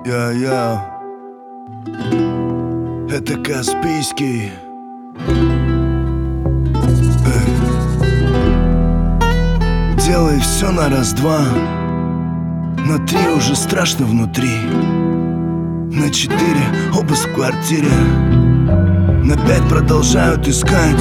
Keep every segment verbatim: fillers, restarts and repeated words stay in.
Я-я, это Каспийский. Эй. Делай все на раз-два. На три уже страшно внутри. На четыре обыск в квартире. На пять продолжают искать.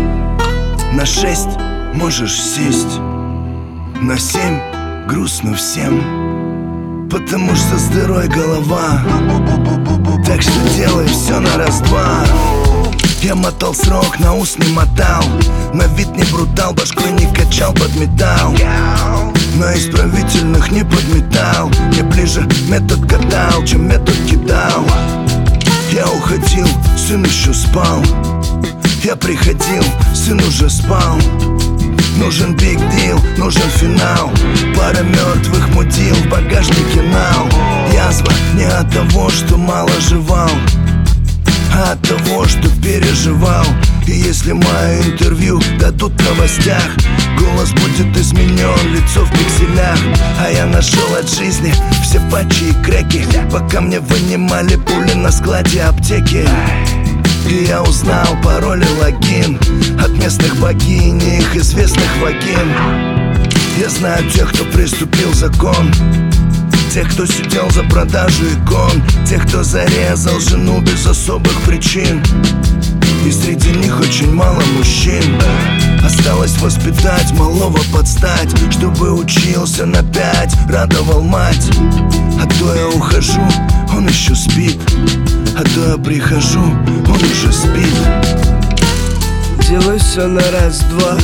На шесть можешь сесть. На семь грустно всем, потому что с дырой голова. Так что делай все на раз-два. Я мотал срок, на ус не мотал. На вид не брутал, башкой не качал под металл. На исправительных не подметал. Мне ближе метод катал, чем метод кидал. Я уходил, сын еще спал. Я приходил, сын уже спал. Нужен биг дил, нужен финал. Пара мертвых мудил, в багажнике нал. Язва не от того, что мало жевал, а от того, что переживал. И если мое интервью дадут в новостях, голос будет изменен, лицо в пикселях. А я нашел от жизни все патчи и креки, пока мне вынимали пули на складе аптеки. И я узнал пароль и логин от местных богинь и их известных вагин. Я знаю тех, кто приступил закон, тех, кто сидел за продажу икон, тех, кто зарезал жену без особых причин. И среди них очень мало мужчин. Осталось воспитать малого под стать, чтобы учился на пять, радовал мать. А то я ухожу, он еще спит, а то я прихожу, он уже спит. Делай все на раз-два.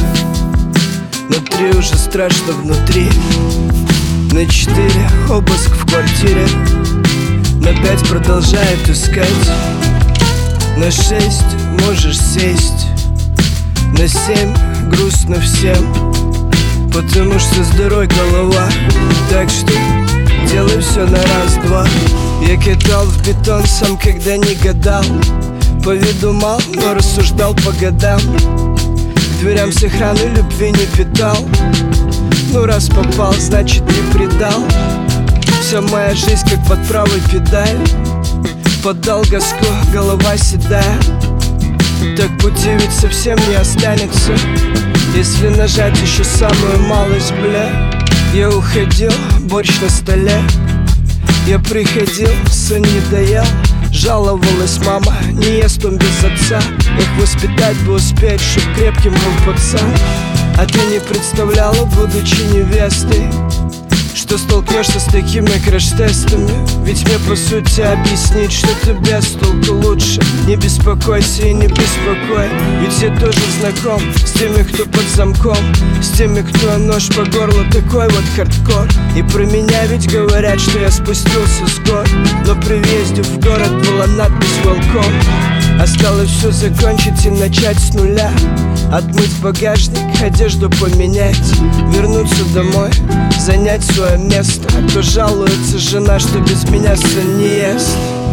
На три уже страшно внутри. На четыре обыск в квартире. На пять продолжает искать. На шесть можешь сесть. На семь грустно всем, потому что с дырой голова. Так что делай все на раз-два. Я кидал в бетон сам, когда не гадал. По виду мал, но рассуждал по годам. К дверям с охраны любви не питал. Ну раз попал, значит не предал. Вся моя жизнь как под правой педаль. Поддал газку, голова седая. Так пути ведь совсем не останется, если нажать еще самую малость, бля. Я уходил, борщ на столе. Я приходил, сын не доел. Жаловалась мама, не ест он без отца. Их воспитать бы успеть, чтоб крепким был пацан. А ты не представляла, будучи невестой, что столкнешься с такими краш-тестами. Ведь мне по сути объяснить, что ты без толку лучше. Не беспокойся и не беспокой, ведь я тоже знаком с теми, кто под замком, с теми, кто нож по горлу, такой вот хардкор. И про меня ведь говорят, что я спустился с гор, но при въезде в город была надпись «Welcome». Осталось все закончить и начать с нуля. Отмыть багажник, одежду поменять, вернуться домой, занять свое место. А то жалуется жена, что без меня сын не ест.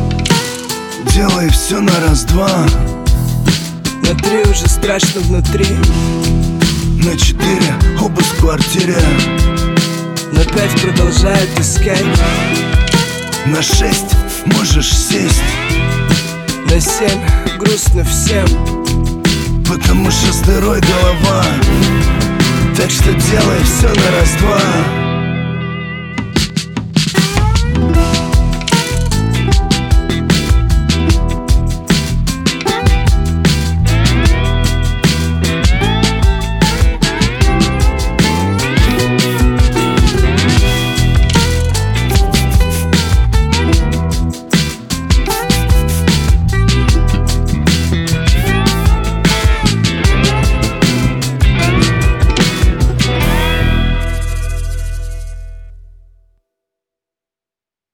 Делай все на раз-два. На три уже страшно внутри. На четыре обыск в квартире. На пять продолжает искать. На шесть можешь сесть. На семь грустно всем, потому что с дырой голова. Так что делай все на раз-два.